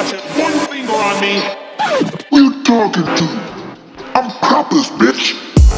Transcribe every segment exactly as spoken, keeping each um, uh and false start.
much as one finger on me. Who you talking to? I'm Papa's, bitch.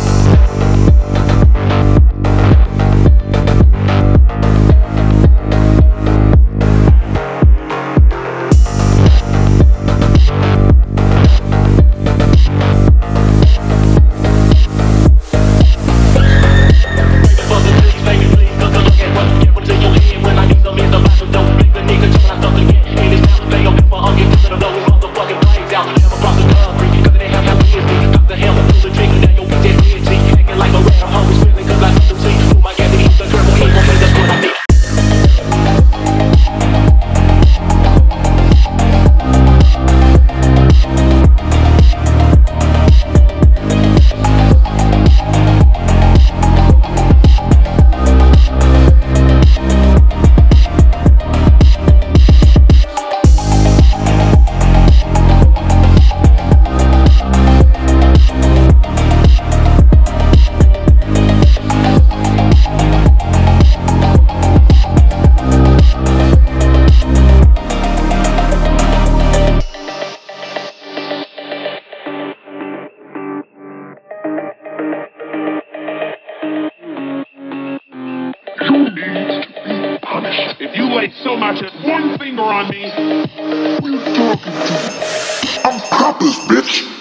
If you lay so much as one finger on me. Who you talking to? I'm Papa's, bitch.